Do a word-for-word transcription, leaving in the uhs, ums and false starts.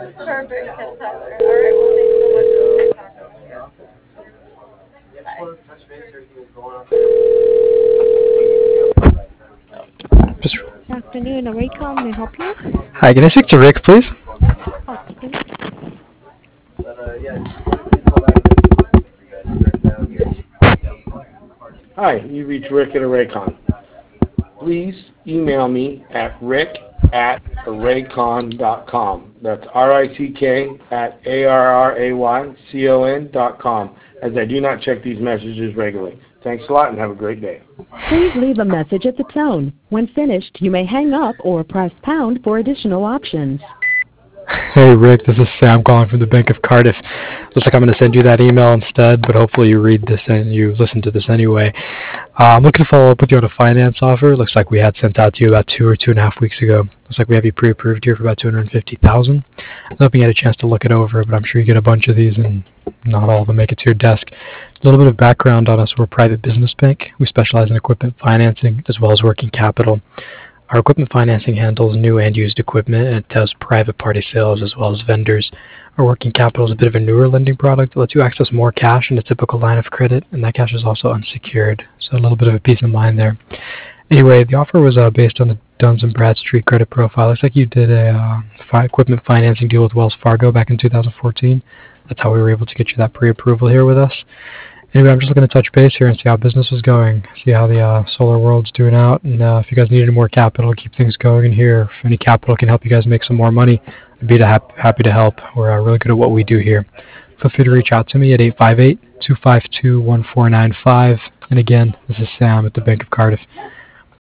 Perfect, Ken Tyler. All right, well, thanks so much for talking with you. Good afternoon, Raycom. May I help you? Hi, can I speak to Rick, please? Oh, please. Hi, you reached Rick at Arraycon. Please email me at rick at arraycon dot com. That's R I C K at A R R A Y C O N dot com, as I do not check these messages regularly. Thanks a lot and have a great day. Please leave a message at the tone. When finished, you may hang up or press pound for additional options. Hey Rick, this is Sam calling from the Bank of Cardiff. Looks like I'm going to send you that email instead, but hopefully you read this and you listen to this anyway. Uh, I'm looking to follow up with you on a finance offer. Looks like we had sent out to you about two or two and a half weeks ago. Looks like we have you pre-approved here for about two hundred fifty thousand dollars. I don't know if you had a chance to look it over, but I'm sure you get a bunch of these and not all of them make it to your desk. A little bit of background on us. We're a private business bank. We specialize in equipment financing as well as working capital. Our equipment financing handles new and used equipment, and it does private party sales as well as vendors. Our working capital is a bit of a newer lending product that lets you access more cash in a typical line of credit, and that cash is also unsecured, so a little bit of a peace of mind there. Anyway, the offer was uh, based on the Duns and Bradstreet credit profile. Looks like you did a uh, fi- equipment financing deal with Wells Fargo back in two thousand fourteen. That's how we were able to get you that pre-approval here with us. Anyway, I'm just looking to touch base here and see how business is going, see how the uh, solar world's doing out, and uh, if you guys need any more capital, keep things going in here. If any capital can help you guys make some more money, I'd be ha- happy to help. We're uh, really good at what we do here. Feel free to reach out to me at eight five eight, two five two, one four nine five. And again, this is Sam at the Bank of Cardiff.